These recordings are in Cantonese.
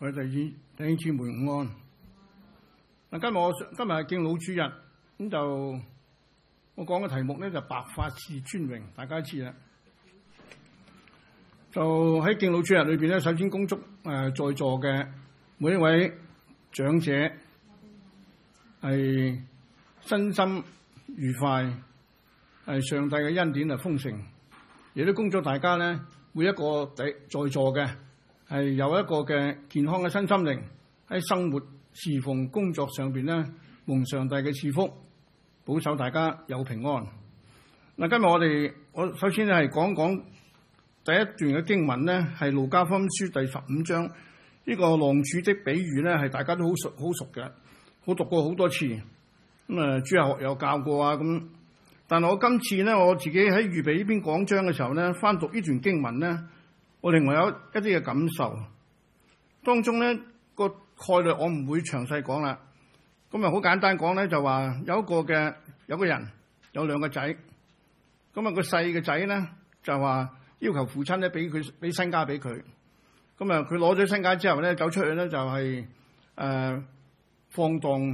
各位弟兄姊妹午安。今日係敬老主日，咁就我講嘅題目咧就白髮是尊榮，大家知啦。就喺敬老主日裏邊咧，首先恭祝在座嘅每一位長者係身心愉快，係上帝嘅恩典係豐盛，亦都恭祝大家咧每一個在座嘅係有一個嘅健康嘅身心靈，喺生活侍奉工作上邊咧蒙上帝嘅賜福，保守大家有平安。嗱，今日我首先咧係講第一段嘅經文咧，係路加福音書第15章，呢個浪主的比喻咧係大家都好熟嘅，我讀過好多次，咁主日學有教過啊咁。但係我今次咧，我自己喺預備呢篇講章嘅時候咧，翻讀呢段經文咧，我另外有一啲嘅感受。當中咧個概略我唔會詳細講啦。咁好簡單講咧，就話有個人有兩個仔，咁個細嘅仔咧就話要求父親咧俾身家俾佢。佢攞咗身家之後咧，走出去咧就係放蕩。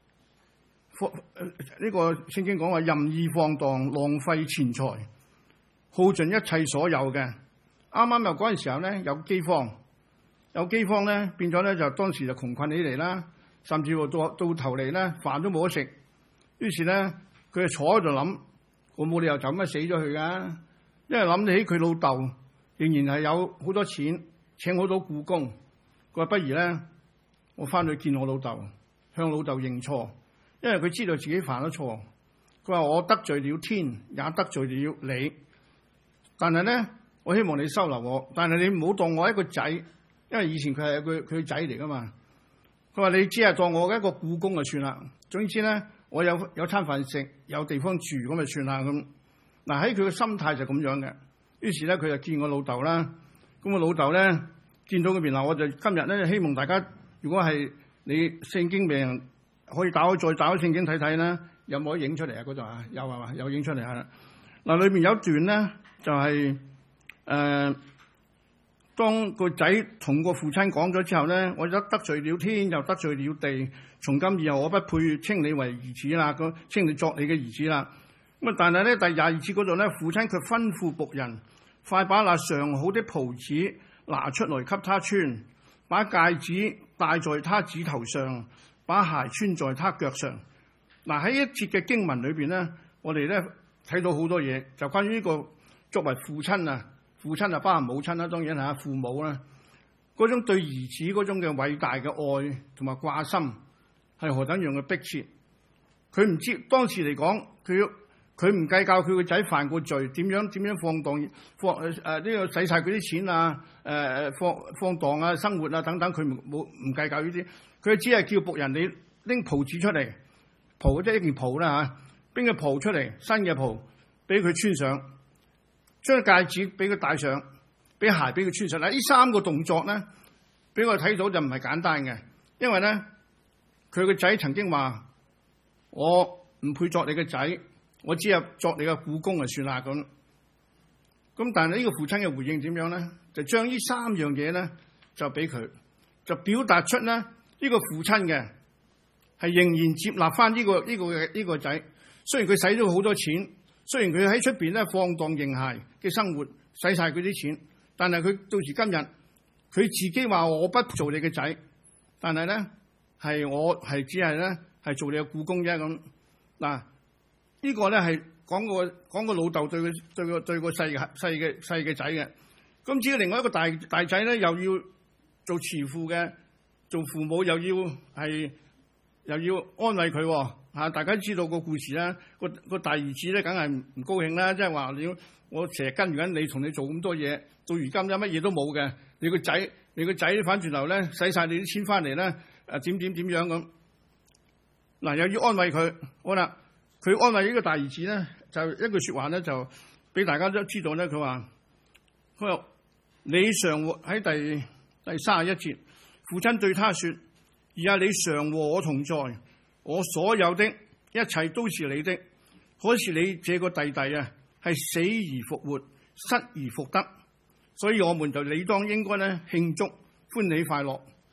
呢個聖經講話任意放蕩，浪費錢財，耗盡一切所有嘅。啱啱又嗰陣時候咧有饑荒咧，變咗咧就當時就窮困起嚟啦，甚至乎到頭嚟咧飯都冇得食。於是咧佢就坐喺度諗，我冇理由就咁樣死咗佢噶，因為諗起佢老豆仍然係有好多錢，請好多僱工。佢話不如咧我翻去見我老豆，向老豆認錯。因為佢知道自己犯咗錯，佢話我得罪了天，也得罪了你。但係咧，我希望你收留我，但係你唔好當我一個仔，因為以前佢係佢仔嚟噶嘛。佢話你只係當我嘅一個僱工就算啦。總之咧，我有餐飯食，有地方住咁就算啦咁。嗱，喺佢嘅心態就咁樣嘅。於是咧，佢就見我老豆啦。咁我老豆咧見到佢面，嗱，我就今日咧希望大家，如果係你聖經名。可以再打開聖經睇睇啦，有冇影出嚟啊？嗰度啊，有係嘛？有影出嚟係啦。嗱，裏面有一段咧，就係當個仔同個父親講咗之後咧，我得罪了天，又得罪了地，從今以後我不配稱你為兒子啦，稱你作你嘅兒子啦。咁但係咧第22節嗰度咧，父親卻吩咐僕人，快把那上好的袍子拿出來給他穿，把戒指戴在他指頭上，把鞋穿在他腳上。嗱，喺一節嘅經文裏邊咧，我哋咧睇到好多嘢，就關於呢個作為父親啊包含母親啦，當然係父母啦，嗰種對兒子嗰種嘅偉大嘅愛同埋掛心係何等樣嘅迫切。佢唔知當時嚟講，佢唔計較佢個仔犯過罪，點樣放蕩呢個使晒佢啲錢啊，放蕩啊，生活啊等等，佢唔計較呢啲。佢只係叫僕人你拎袍子出嚟，袍即係一件袍啦嚇，拎個袍出嚟，新嘅袍俾佢穿上，將戒指俾佢戴上，俾鞋俾佢穿上。嗱，呢三個動作咧，俾我睇到就唔係簡單嘅，因為咧佢個仔曾經話：我唔配作你嘅仔，我只係作你嘅僱工就算啦咁。咁但係呢個父親嘅回應點樣咧？就將呢三樣嘢咧就俾佢，就表達出咧。呢個父親嘅係仍然接納翻呢個仔，雖然佢使咗好多錢，雖然佢喺出邊咧放蕩形骸嘅生活，使晒佢啲錢，但係佢到時今日，佢自己話我不做你嘅仔，但係咧係我係只係咧係做你嘅僱工啫咁。嗱，呢個咧係講個老豆對個細嘅仔嘅。咁至於另外一個大仔咧，又要做慈父嘅。做父母又要安慰佢嚇，大家知道個故事啦。個大兒子咧，梗係唔高興啦，即係話我成日跟住緊你，同你做咁多嘢，到如今有乜嘢都冇嘅。你個仔反轉頭咧，使晒你啲錢翻嚟咧，點樣咁？嗱，又要安慰佢。好啦，佢安慰呢個大兒子咧，就一句説話咧，就俾大家都知道咧。佢話你常活喺第31節。父親對他說：而家你常和我同在，我所有的一切都是你的。可是你這個弟弟啊，係死而復活，失而復得，所以我們就理當應該咧慶祝歡喜快樂。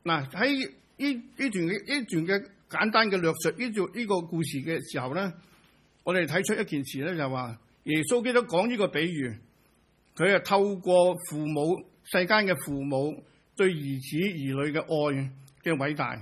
嗱，喺呢段嘅簡單嘅略述呢個故事嘅時候咧，我哋睇出一件事咧，就係話耶穌基督講呢個比喻，佢係透過父母世間嘅父母對兒子兒女嘅愛嘅偉大。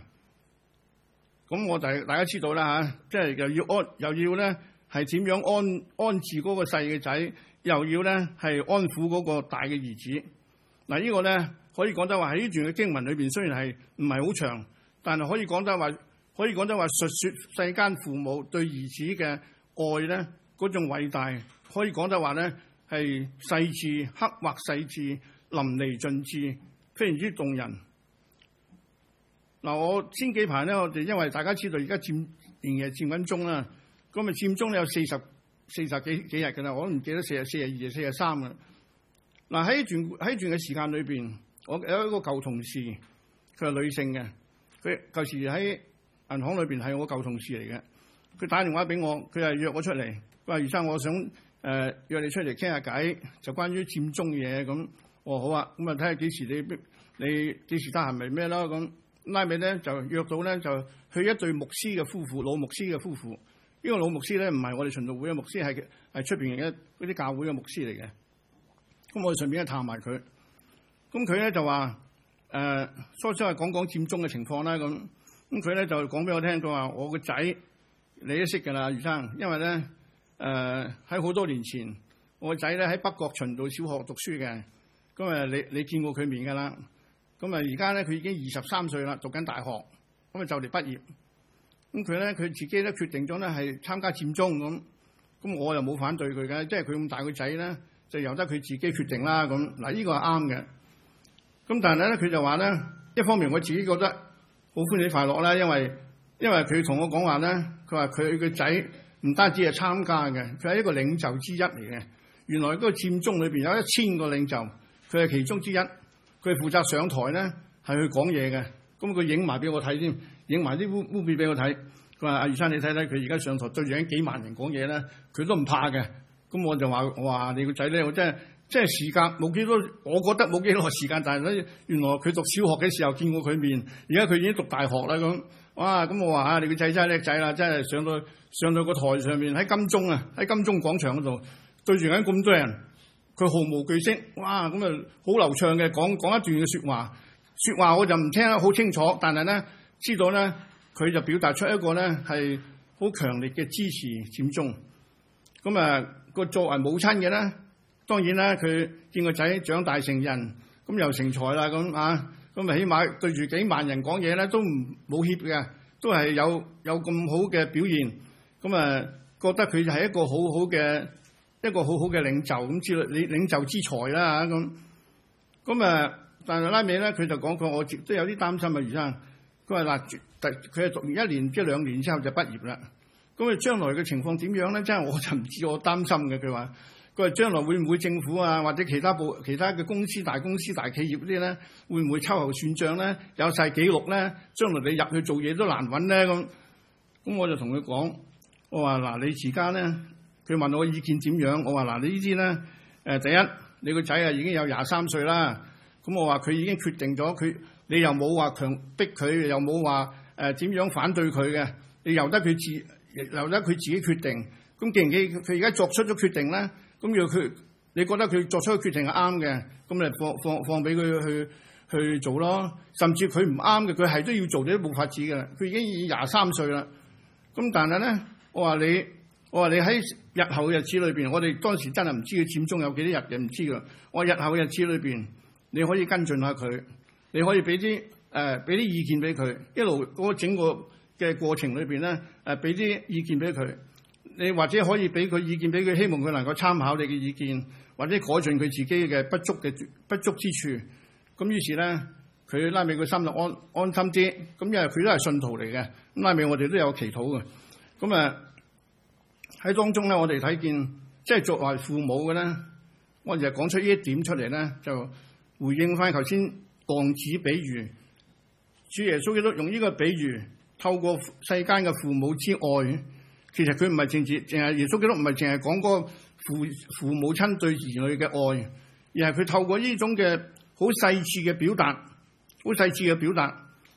咁大家知道啦嚇，即係又要咧係點樣安置嗰個細嘅仔，又要咧係安撫嗰個大嘅兒子。嗱，呢個咧可以講得話喺呢段嘅經文裏邊，雖然係唔係好長，但係可以講得話述說世間父母對兒子嘅愛咧嗰種偉大，可以講得話咧係細緻刻畫細緻淋漓盡致，非常之動人。嗱，我先幾排咧，我哋因為大家知道而家仍然係佔緊中啦，咁咪佔中有40幾日㗎啦，我都唔記得42、43啦。嗱，喺一段嘅時間裏邊，我有一個舊同事，佢係女性嘅，佢舊時喺銀行裏邊係我舊同事嚟嘅。佢打電話俾我，佢係約我出嚟，佢話：余生，我想約你出嚟傾下偈，就關於佔中嘢咁。我話好啊，咁啊睇下幾時你幾時得閒咪咩咯咁。拉尾咧就約到咧就去一對牧師嘅夫婦，老牧師嘅夫婦。呢個老牧師咧唔係我哋循道會嘅牧師，係出邊嘅嗰啲教會嘅牧師嚟嘅。咁我哋順便一探埋佢。咁佢咧就話初初係講佔中嘅情況啦咁。咁佢咧就講俾我聽，佢話我個仔你都識㗎啦，余生，因為咧喺好多年前，我個仔咧喺北角循道小學讀書嘅。咁你見過佢面㗎啦。咁而家咧佢已經23歲啦，讀緊大學，咁就嚟畢業。咁佢自己咧決定咗咧係參加佔中咁。咁我又冇反對佢嘅，即係佢咁大個仔咧，就由得佢自己決定啦咁。嗱，呢個係啱嘅。咁但係咧佢就話咧，一方面我自己覺得好歡喜快樂啦，因為佢同我講話咧，佢話佢個仔唔單止係參加嘅，佢係一個領袖之一嚟嘅。原來嗰個佔中裏邊有1000個領袖，佢係其中之一。佢負責上台咧，係去講嘢嘅。咁佢影埋俾我睇添，影埋啲污片俾我睇。佢話：阿余生，你睇睇佢而家上台對住緊幾萬人講嘢咧，佢都唔怕嘅。咁我就話：我話你個仔咧，我真係時間冇幾多，我覺得冇幾多時間。但係咧，原來佢讀小學嘅時候見過佢面，而家佢已經讀大學啦咁。哇！咁我話啊，你個仔真係叻仔啦，真係上到個台上面喺金鐘廣場嗰度對住緊咁多人。佢毫無懼色，哇！咁啊好流暢嘅講一段嘅説話我就唔聽得好清楚，但係咧知道咧佢就表達出一個咧係好強烈嘅支持佔中。咁個作為母親嘅咧，當然啦，佢見個仔長大成人，咁又成才啦咁啊，咁啊起碼對住幾萬人講嘢咧都冇怯嘅，都係有咁好嘅表現。咁覺得佢就係一個好好嘅領袖咁之類，領袖之才啦嚇咁。但係拉尾咧，佢就講佢我都有啲擔心啊，余生。佢話嗱，佢係讀完1年即係2年之後就畢業啦。咁佢將來嘅情況點樣咧？真係我就唔知，我擔心嘅。佢話將來會唔會政府啊或者其他嘅公司、大公司、大企業嗰啲咧，會唔會秋後算賬咧？有晒記錄咧，將來你入去做嘢都難揾咧咁。咁我就同佢講，我話嗱，你而家咧。佢問我意見點樣？我話嗱，你呢啲咧第一，你個仔已經有23歲啦。咁我話佢已經決定咗，你又冇話強迫佢，又冇話點樣反對佢嘅，你由得佢自己決定。咁既然佢而家作出咗決定咧，咁你覺得佢作出嘅決定係啱嘅，咁你放俾佢去做咯。甚至佢唔啱嘅，佢係都要做，你都冇法子嘅。佢已經23歲啦。咁但係咧，我話你喺日後嘅日子裏邊，我哋當時真係唔知佢佔中有幾多日嘅，唔知㗎。我日後嘅日子裏邊，你可以跟進下佢，你可以俾啲意見俾佢，一路嗰整個嘅過程裏邊咧，俾啲意見俾佢。你或者可以俾佢意見俾佢，希望佢能夠參考你嘅意見，或者改進佢自己嘅不足之處。咁於是咧，佢拉尾個心就安心啲。咁因為佢都係信徒嚟嘅，咁拉尾我哋都有祈禱嘅。咁喺當中咧，我哋睇見即係作為父母嘅咧，我哋就講出呢一點出嚟咧，就回應翻頭先浪子比喻。主耶穌基督用呢個比喻，透過世間嘅父母之愛，其實佢唔係淨係耶穌基督唔係淨係講嗰個父母親對兒女嘅愛，而係佢透過呢種嘅好細緻嘅表達，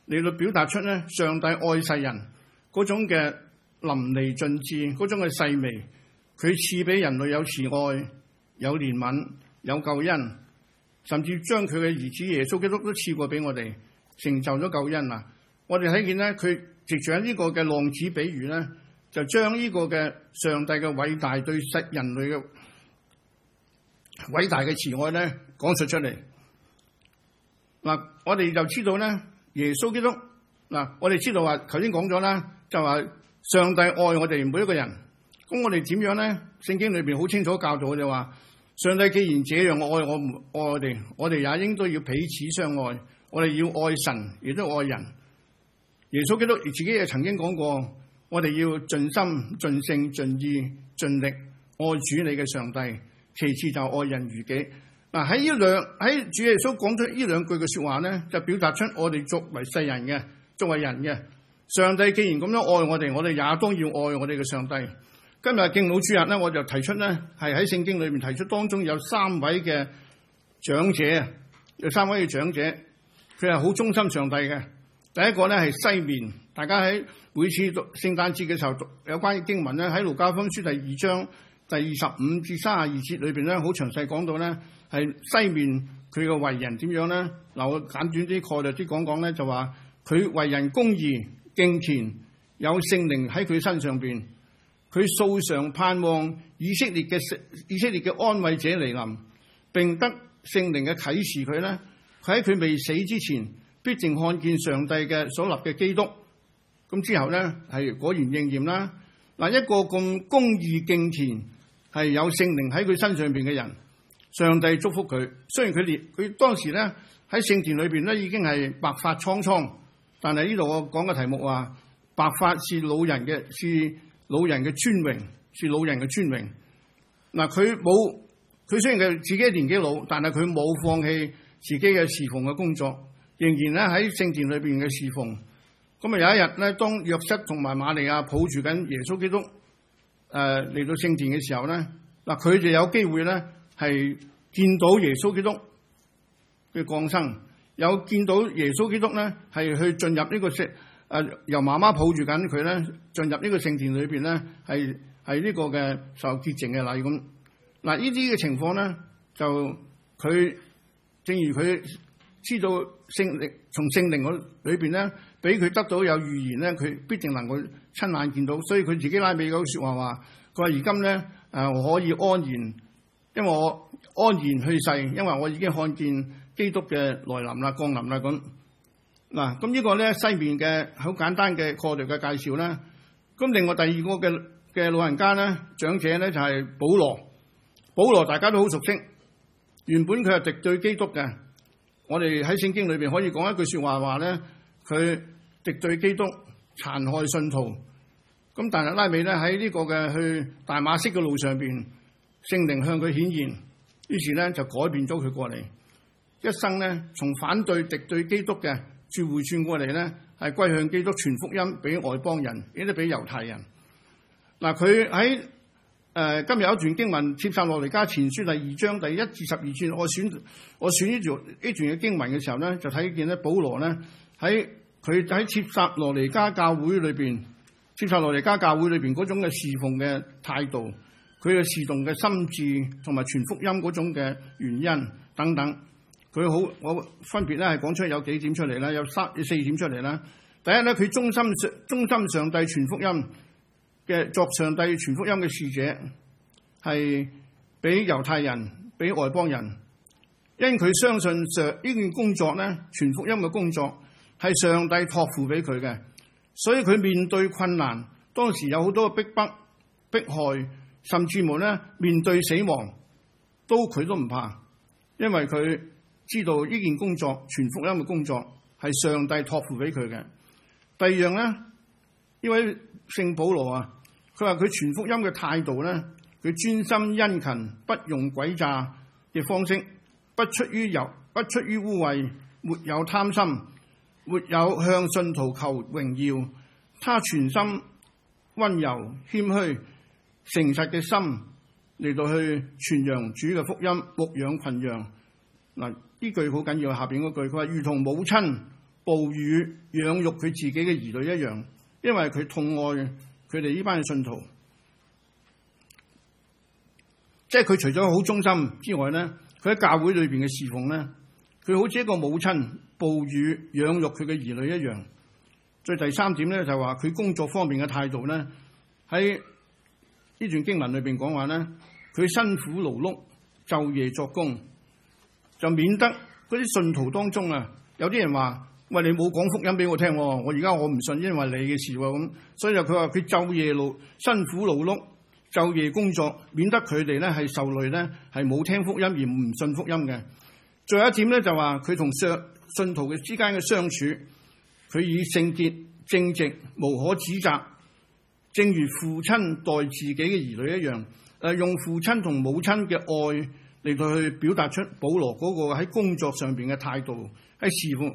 嚟到表達出咧上帝愛世人嗰種嘅淋漓盡致，嗰種嘅細微。佢賜俾人類有慈愛、有憐憫、有救恩，甚至將佢嘅兒子耶穌基督都賜過俾我哋，成就咗救恩啊！我哋睇見咧，佢藉住喺呢個嘅浪子比喻咧，就將呢個嘅上帝嘅偉大對人類嘅偉大嘅慈愛咧講述出嚟。嗱，我哋就知道咧，耶穌基督嗱，我哋知道話，頭先講咗啦，就話上帝愛我哋每一個人。咁我哋點樣咧？聖經裏邊好清楚教導我哋話，上帝既然這樣愛我哋，我哋也應該要彼此相愛。我哋要愛神，亦都愛人。耶穌基督自己亦曾經講過，我哋要盡心、盡性、盡意、盡力愛主你嘅上帝。其次就愛人如己。嗱，喺主耶穌講出呢兩句嘅說話咧，就表達出我哋作為世人嘅，作為人嘅，上帝既然咁樣愛我哋，我哋也當要愛我哋嘅上帝。今日敬老主日咧，我就提出咧，係喺聖經裏面提出當中有三位嘅長者，佢係好忠心上帝嘅。第一個咧係西面，大家喺每次聖誕節嘅時候讀有關嘅經文咧，喺路加福音書第2章第25至32節裏邊咧，好詳細講到咧係西面佢嘅為人點樣咧。嗱，我簡短啲概略啲講講咧，就話佢為人公義、敬虔，有聖靈喺佢身上邊。佢素常盼望以色列嘅安慰者嚟臨，並得聖靈嘅啟示佢咧。佢喺佢未死之前，必定看見上帝嘅所立嘅基督。咁之後咧係果然應驗啦。嗱，一個咁公義敬虔，係有聖靈喺佢身上邊嘅人，上帝祝福佢。雖然佢當時咧喺聖殿裏邊咧已經係白髮蒼蒼，但係呢度我講嘅題目話，白髮是老人嘅尊榮，是老人嘅尊榮。嗱，佢雖然佢自己年紀老，但係佢冇放棄自己嘅侍奉嘅工作，仍然咧喺聖殿裏邊嘅侍奉。咁啊有一日咧，當約瑟同埋瑪利亞抱住緊耶穌基督嚟到聖殿嘅時候咧，嗱，佢就有機會咧係見到耶穌基督嘅降生，有見到耶穌基督咧係去進入呢個由媽媽抱住緊佢咧進入呢個聖殿裏邊咧係呢個嘅受潔淨嘅禮咁。嗱，呢啲嘅情況咧，就佢正如佢知道從聖靈嗰裏邊咧，俾佢得到有預言咧，佢必定能夠親眼見到。所以佢自己拉尾嗰句說話話，佢話而今咧我可以安然，因為我安然去世，因為我已經看見基督嘅來臨啦、降臨啦咁。嗱，咁呢個咧西面嘅好簡單嘅概略嘅介紹啦。咁另外第二個嘅老人家咧，長者咧就係保羅。保羅大家都好熟悉，原本佢係敵對基督嘅。我哋喺聖經裏邊可以講一句說話話咧，佢敵對基督，殘害信徒。咁但係拉尾咧喺呢個嘅去大馬色嘅路上邊，聖靈向佢顯現，於是咧就改變咗佢過嚟，一生咧從反對敵對基督嘅轉過嚟咧，係歸向基督，傳福音俾外邦人，亦都俾猶太人。嗱，佢喺今日有一段經文，帖撒羅尼迦前書第2章第1至12節，我選呢段嘅經文嘅時候咧，就睇見咧保羅咧喺帖撒羅尼迦教會裏邊嗰種嘅侍奉嘅態度，佢嘅侍奉嘅心志同埋傳福音嗰種嘅原因等等，我分別咧係講出有幾點出嚟啦，有4點出嚟啦。第一咧，佢忠心上帝傳福音嘅，作上帝傳福音嘅使者，係俾猶太人、俾外邦人，因佢相信呢件工作咧，傳福音嘅工作係上帝託付俾佢嘅，所以佢面對困難，當時有好多迫害，甚至乎咧面對死亡，佢都唔怕，因為佢知道呢件工作，傳福音嘅工作係上帝託付俾佢嘅。第二樣咧，呢位聖保羅啊，佢話佢傳福音嘅態度咧，佢專心殷勤，不用詭詐嘅方式，不出於污穢，沒有貪心，沒有向信徒求榮耀。他全心溫柔謙虛誠實嘅心嚟到去傳揚主嘅福音，牧養群羊。嗱，呢句好緊要，下邊嗰句佢話如同母親哺乳養育佢自己嘅兒女一樣，因為佢痛愛佢哋呢班嘅信徒。即係佢除咗好忠心之外咧，佢喺教會裏邊嘅侍奉咧，佢好似一個母親哺乳養育佢嘅兒女一樣。最第三點咧就係話佢工作方面嘅態度咧，喺呢段經文裏邊講話咧，佢辛苦勞碌，晝夜作工，就免得嗰啲信徒當中啊，有啲人話：喂，你冇講福音俾我聽，我而家我唔信，因為你嘅事喎咁。所以就佢話佢晝夜辛苦勞碌，晝夜工作，免得佢哋咧係受累咧係冇聽福音而唔信福音嘅。最後一點咧就話佢同信徒嘅之間嘅相處，佢以聖潔正直無可指責，正如父親待自己嘅兒女一樣。用父親同母親嘅愛嚟到去表達出保羅嗰個喺工作上邊嘅態度，喺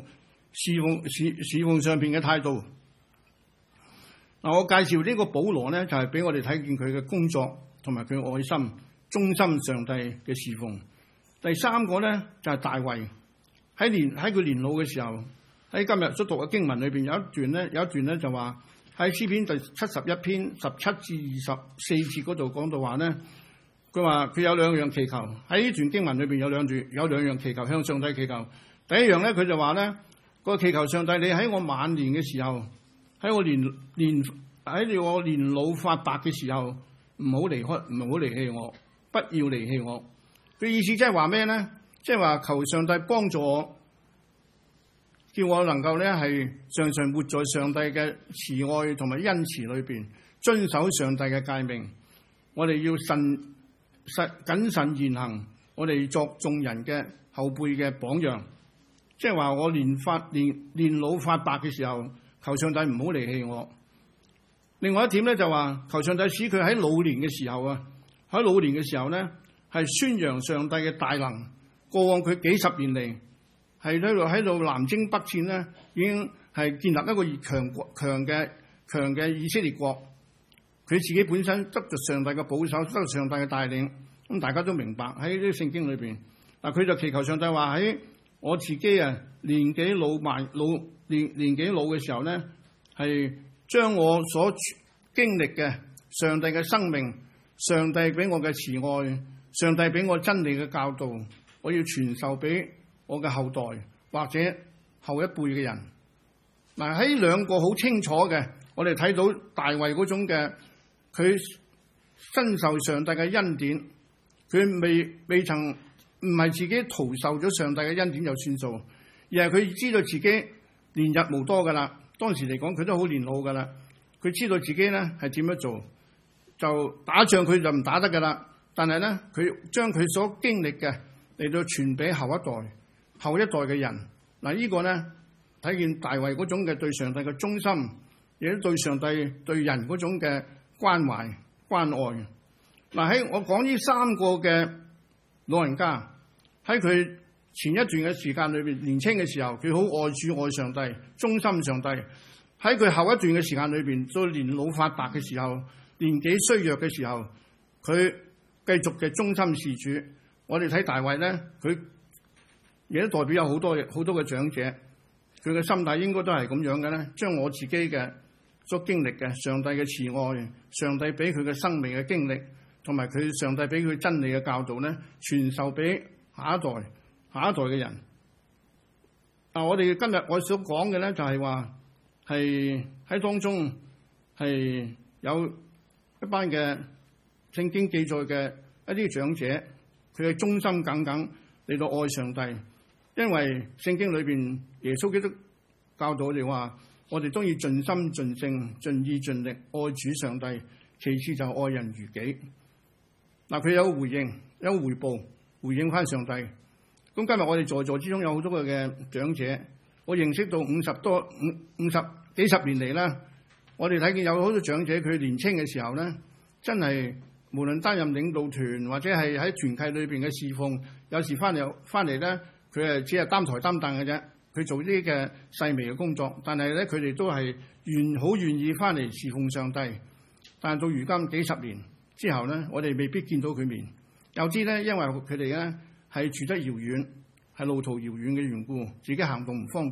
侍奉上邊嘅態度。嗱，我介紹呢個保羅咧，就係俾我哋睇見佢嘅工作同埋佢嘅愛心，忠心上帝嘅侍奉。第三個咧就係大衛，喺佢年老嘅時候，喺今日所讀嘅經文裏邊有一段咧就話喺詩篇第71篇17至24節嗰度講到話咧，佢話佢有兩樣祈求，喺呢段經文裏邊有兩樣祈求向上帝祈求。第一樣咧佢就話咧，個祈求上帝，你喺我晚年嘅時候，喺我年老發白嘅時候，唔好離棄我，不要離棄我。佢意思即係話咩咧？即係話求上帝幫助我，叫我能夠咧係常常活在上帝嘅慈愛同埋恩慈裏邊，遵守上帝嘅誡命。我哋要謹慎言行，我哋作眾人嘅後輩嘅榜樣。即係話我年老發白嘅時候，求上帝唔好離棄我。另外一點咧就話，求上帝使佢喺老年嘅時候咧係宣揚上帝嘅大能。過往佢幾十年嚟係喺度南征北戰咧，已經係建立一個強嘅以色列國。佢自己本身得着上帝嘅保守，得着上帝嘅帶領。咁大家都明白喺呢啲聖經裏邊，嗱佢就祈求上帝話喺我自己啊年紀老嘅時候咧，係將我所經歷嘅上帝嘅生命、上帝俾我嘅慈愛、上帝俾我真理嘅教導，我要傳授俾我嘅後代或者後一輩嘅人。嗱喺兩個好清楚嘅，我哋睇到大衛嗰種嘅，佢身受上帝嘅恩典，佢未曾唔係自己徒受咗上帝嘅恩典就算數，而係佢知道自己年日無多噶啦。當時嚟講，佢都好年老噶啦。佢知道自己咧係點樣做，就打仗佢就唔打得噶啦。但係咧，佢將佢所經歷嘅嚟到傳俾後一代嘅人。嗱，呢個咧睇見大衛嗰種嘅對上帝嘅忠心，亦都對上帝對人嗰種嘅關懷關愛。嗱，喺我講呢三個嘅老人家喺佢前一段嘅時間裏邊，年輕嘅時候佢好愛主愛上帝，忠心上帝。喺佢後一段嘅時間裏邊，到年老發白嘅時候，年紀衰弱嘅時候，佢繼續嘅忠心事主。我哋睇大衛咧，佢亦都代表有好多嘅長者，佢嘅心態應該都係咁樣嘅咧，將我自己嘅所經歷嘅上帝嘅慈愛，上帝俾佢嘅生命嘅經歷，同埋佢上帝俾佢真理嘅教導咧，傳授俾下一代嘅人。嗱，我哋今日我所講嘅咧，就係話係喺當中係有一班嘅聖經記載嘅一啲長者，佢係忠心耿耿嚟到愛上帝。因為聖經裏邊耶穌基督教導我哋話，我哋都要盡心盡性盡意盡力愛主上帝，其次就愛人如己。嗱，佢有回應，有回報，回應翻上帝。咁今日我哋在座之中有好多個嘅長者，我認識到五十幾十年嚟啦，我哋睇見有好多長者，佢年青嘅時候咧，真係無論擔任領導團或者係喺團契裏邊嘅侍奉，有時翻嚟咧，佢係只係擔台擔凳嘅啫，佢做啲嘅細微嘅工作，但係咧佢哋都係好願意翻嚟侍奉上帝。但係到如今幾十年之後咧，我哋未必見到佢面。有啲咧，因為佢哋咧係住得遙遠，係路途遙遠嘅緣故，自己行動唔方便。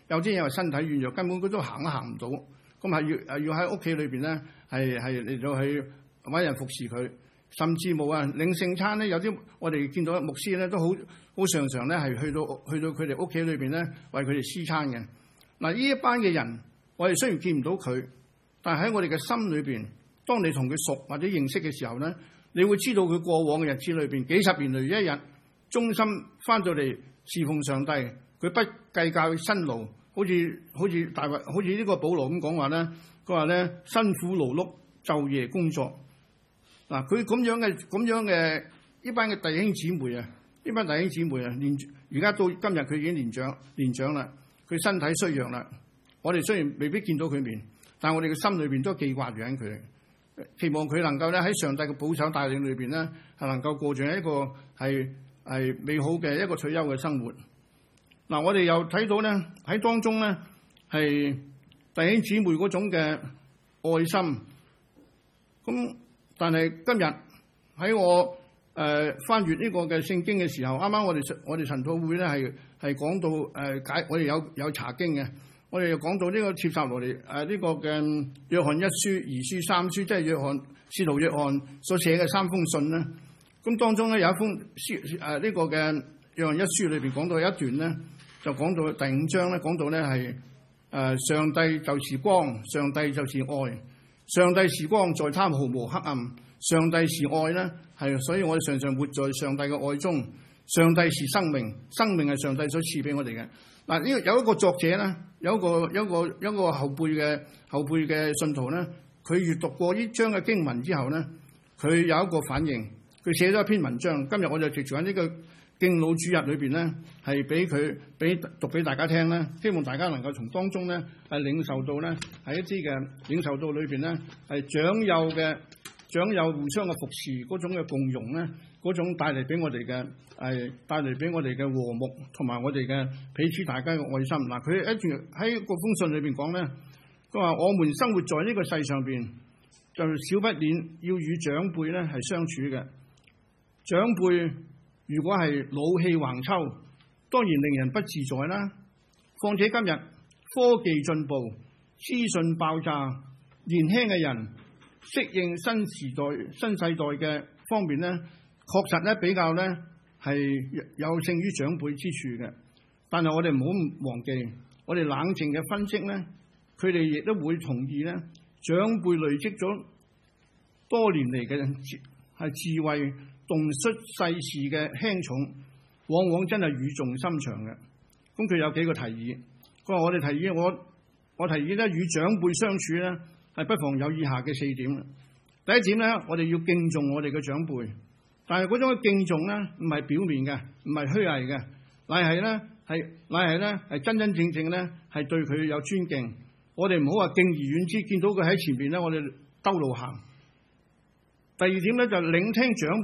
有啲因為身體軟弱，根本佢都行都行唔到，咁係要喺屋企裏邊咧，係嚟到去揾人服侍佢，甚至冇啊領聖餐咧，有啲我哋見到牧師咧都好常常咧係去到佢哋屋企裏邊咧為佢哋施餐嘅。嗱，呢一班嘅人，我哋雖然見唔到佢，但係喺我哋嘅心裏邊，當你同佢熟或者認識嘅時候咧，你會知道佢過往嘅日子裏邊幾十年嚟一日忠心翻到嚟侍奉上帝，佢不計較辛勞，好似大衛，好似呢個保羅咁講話咧，佢話咧辛苦勞碌晝夜工作。嗱，佢咁樣嘅呢班嘅弟兄姊妹啊，呢班弟兄姊妹啊，而家到今日佢已經年長啦，佢身體衰弱啦。我哋雖然未必見到佢面，但係我哋嘅心裏邊都記掛住緊佢，期望佢能夠咧喺上帝嘅保守帶領裏邊咧，係能夠過住一個係美好嘅一個退休嘅生活。嗱，我哋又睇到咧喺當中咧係弟兄姊妹嗰種嘅愛心。咁但係今日喺我翻閱呢個嘅聖經嘅時候，啱啱我哋神禱會咧係講到我哋有查經嘅，我哋又講到呢個帖撒羅尼呢個嘅約翰一書、二書、三書，即係使徒約翰所寫嘅3封信咧。咁當中咧有一封呢個嘅約翰一書裏邊講到有一段咧，就講到第5章咧，講到咧係上帝就是光，上帝就是愛。上帝是光，在他毫無黑暗。上帝是愛咧，係所以我哋常常活在上帝嘅愛中。上帝是生命，生命係上帝所賜俾我哋嘅。嗱，呢有一個作者咧，有一個後輩嘅信徒咧，佢閱讀過呢章嘅經文之後咧，佢有一個反應，佢寫咗一篇文章。今日我就藉住喺呢個敬老主日裏邊咧，係讀俾大家聽咧，希望大家能夠從當中咧係領受到咧係一啲嘅領受到裏邊咧係長幼互相嘅服侍嗰種嘅共融咧，嗰種帶嚟俾我哋嘅和睦同埋我哋嘅彼此大家嘅愛心。嗱，佢喺個封信裏邊講咧，佢話我們生活在呢個世上邊，就少不免要與長輩咧係相處嘅。長輩如果係老氣橫秋，當然令人不自在啦。況且今日科技進步，資訊爆炸，年輕嘅人適應新世代嘅方面咧，確實咧比較咧係有勝於長輩之處嘅。但係我哋唔好忘記，我哋冷靜嘅分析咧，佢哋亦都會同意咧，長輩累積咗多年嚟嘅係智慧，洞悉世事嘅輕重，往往真係語重心長嘅。咁佢有幾個提議，佢話我哋提議我提議咧，與長輩相處咧，係不妨有以下嘅4點。第一點咧，我哋要敬重我哋嘅長輩，但係嗰種嘅敬重咧，唔係表面嘅，唔係虛偽嘅，乃係咧係真真正正咧係對佢有尊敬。我哋唔好話敬而遠之，見到佢喺前邊咧，我哋兜路行。第二點咧就聆聽長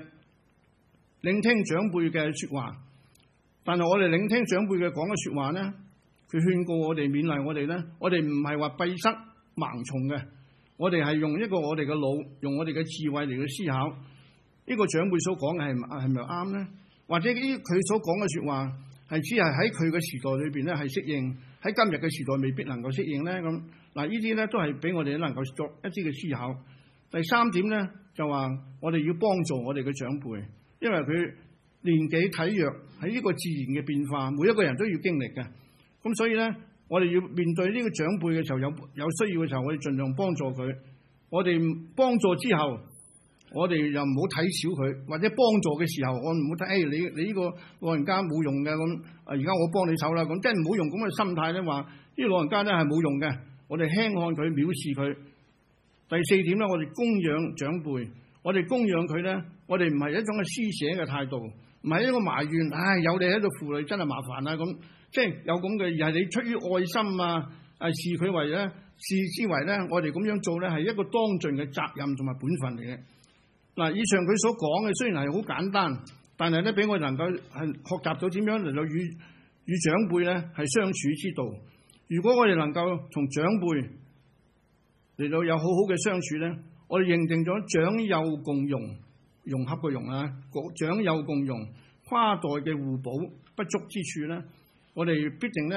輩嘅説話，但係我哋聆聽長輩嘅講嘅説話咧，佢勸告我哋、勉勵我哋咧，我哋唔係話閉塞盲從嘅，我哋係用一個我哋嘅腦，用我哋嘅智慧嚟去思考呢個長輩所講嘅係咪啱咧？或者佢所講嘅説話係只係喺佢嘅時代裏邊咧係適應，喺今日嘅時代未必能夠適應咧。咁嗱，呢啲咧都係俾我哋能夠作一啲嘅思考。第3點咧就話我哋要幫助我哋嘅長輩，因為佢年紀體弱，喺呢個自然嘅變化，每一個人都要經歷嘅。咁所以咧，我哋要面對呢個長輩嘅時候，有需要嘅時候，我哋盡量幫助佢。我哋幫助之後，我哋又唔好睇小佢，或者幫助嘅時候，我唔好睇，你呢個老人家冇用嘅咁，而家我幫你手啦，咁即係唔好用咁嘅心態咧，話呢個老人家咧係冇用嘅，我哋輕看佢，藐視佢。第4點咧，我哋供養長輩，我哋供養佢咧，我哋唔係一種嘅施捨嘅態度，唔係一個埋怨，有你喺度負累真係麻煩啦咁，即係有咁嘅，而係你出於愛心啊，視佢為咧，視之為咧，我哋咁樣做咧係一個當盡嘅責任同埋本分嚟嘅。嗱，以上佢所講嘅雖然係好簡單，但係咧俾我哋能夠係學習到點樣嚟到與長輩咧係相處之道。如果我哋能夠同長輩嚟到有好好嘅相處咧，我哋認定咗長幼共融，融合嘅融啊，長幼共融，跨代嘅互補不足之處咧，我哋必定咧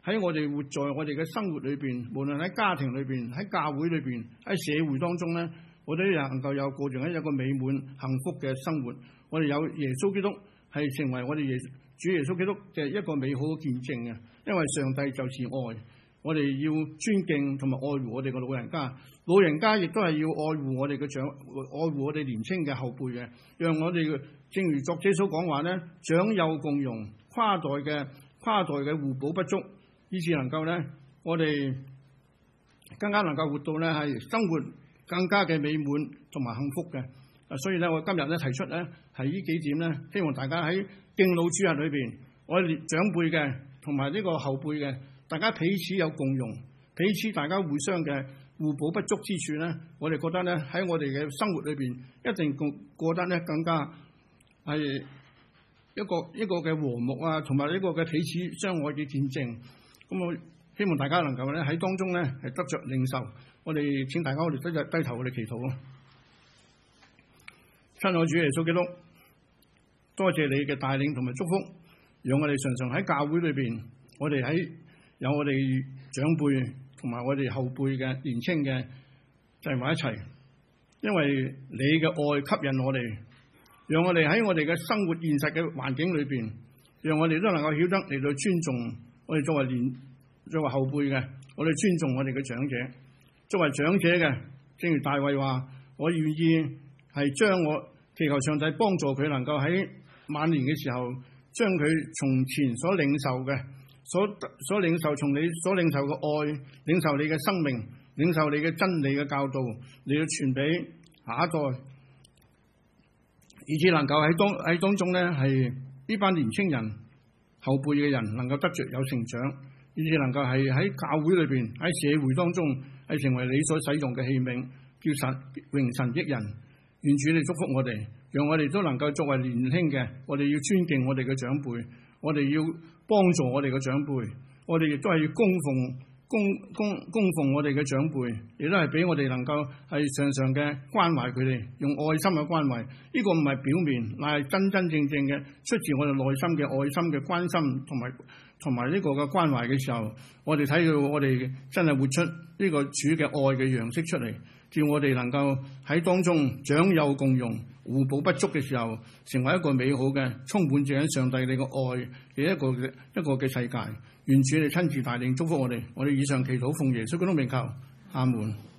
喺我哋活在我哋嘅生活裏邊，無論喺家庭裏邊、喺教會裏邊、喺社會當中咧，我哋能夠有過住一個美滿幸福嘅生活。我哋有耶穌基督係成為我哋主耶穌基督嘅一個美好嘅見證嘅，因為上帝就是愛。我哋要尊敬同埋愛護我哋嘅老人家，老人家亦都係要愛護我哋嘅愛護我哋年青嘅後輩嘅，讓我哋正如作者所講話咧，長幼共融，跨代嘅互補不足，以致能夠咧，我哋更加能夠活到咧係生活更加嘅美滿同埋幸福嘅。所以咧，我今日咧提出咧係呢幾點咧，希望大家喺敬老主日裏邊，我哋長輩嘅同埋呢個後輩嘅，大家彼此有共融，彼此大家互相嘅互補不足之處咧，我哋覺得咧喺我哋嘅生活裏邊，一定過得咧更加係一個嘅和睦啊，同埋呢個嘅彼此相愛嘅見證。咁我希望大家能夠咧喺當中咧係得着領受。我哋請大家我哋低頭我哋祈禱咯。親愛主耶穌基督，多謝你嘅帶領同埋祝福，讓我哋常常喺教會裏邊，我哋有我哋長輩同埋我哋後輩嘅年青嘅聚埋一齊，因為你嘅愛吸引我哋，讓我哋喺我哋嘅生活現實嘅環境裏邊，讓我哋都能夠曉得嚟到尊重我哋作為後輩嘅，我哋尊重我哋嘅長者。作為長者嘅，正如大衛話，我願意係將我祈求上帝幫助佢能夠喺晚年嘅時候，將佢從前所領受嘅，所領受從你所領受嘅愛，領受你嘅生命，領受你嘅真理嘅教導，你要傳俾下一代，以至能夠喺當中咧係呢班年青人後輩嘅人能夠得着有成長，以至能夠係喺教會裏邊喺社會當中係成為你所使用嘅器皿，叫榮神益人。願主你祝福我哋，讓我哋都能夠作為年輕嘅，我哋要尊敬我哋嘅長輩，我哋要幫助我哋嘅長輩，我哋亦都係要供奉我哋嘅長輩，亦都係俾我哋能夠係常常嘅關懷佢哋，用愛心嘅關懷。呢個唔係表面，乃係真真正正嘅出自我哋內心嘅愛心嘅關心同埋呢個嘅關懷嘅時候，我哋睇到我哋真係活出呢個主嘅愛嘅樣式出嚟，叫我哋能夠喺當中長幼共融、互補不足嘅時候，成為一個美好嘅充滿住喺上帝你個愛嘅一個嘅世界。願主你親自帶領祝福我哋。我哋以上祈禱奉耶穌基督名求，阿門。